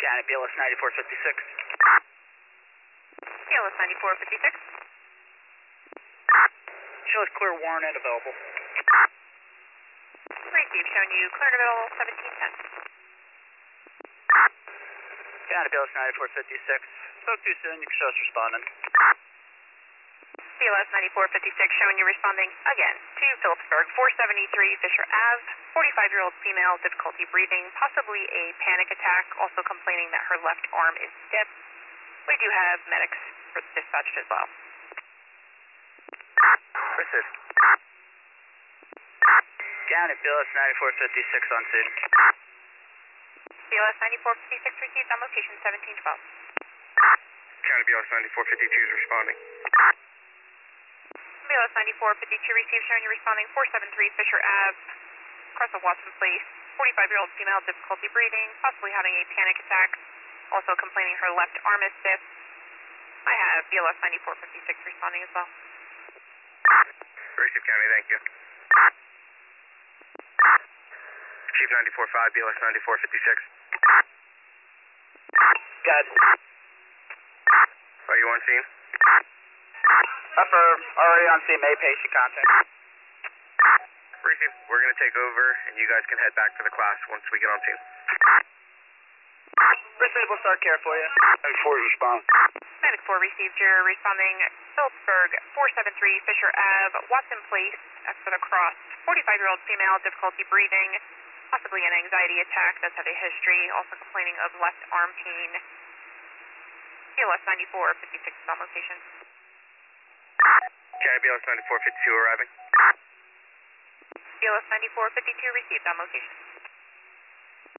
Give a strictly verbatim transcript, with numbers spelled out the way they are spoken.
County, B L S ninety-four fifty-six. B L S ninety-four fifty-six. Shows clear, warrant, and available. Received, showing you clear and available seventeen ten. County, B L S ninety-four fifty-six. Spoke too soon, you can show us responding. B L S ninety-four fifty-six, showing you responding again to Phillipsburg, four seventy-three Fisher Ave, forty-five-year-old female, difficulty breathing, possibly a panic attack, also complaining that her left arm is stiff. We do have medics for dispatched as well. Received. County, B L S ninety-four fifty-six on scene. B L S ninety-four fifty-six received on location seventeen twelve. County, B L S ninety-four fifty-two is responding. B L S ninety-four fifty-two received, showing you responding four seventy-three Fisher Ave, across of Watson Place, forty-five-year-old female, difficulty breathing, possibly having a panic attack, also complaining her left arm is stiff. I have B L S ninety-four fifty-six responding as well. Received, County, thank you. Chief ninety-four five, B L S ninety-four fifty-six. Got it. Are you on scene? Affirm. Already on scene, May patient contact. Received. We're going to take over, and you guys can head back to the class once we get on scene. Received, we'll start care for you. ninety-four is respond. Medic four received, you're responding Phillipsburg, four seventy-three Fisher Ave, Watson Place, exit across, forty-five-year-old female, difficulty breathing, possibly an anxiety attack, does have a history, also complaining of left arm pain. B L S ninety-four fifty-six is on location. County, B L S ninety-four fifty-two arriving. B L S ninety-four fifty-two received on location.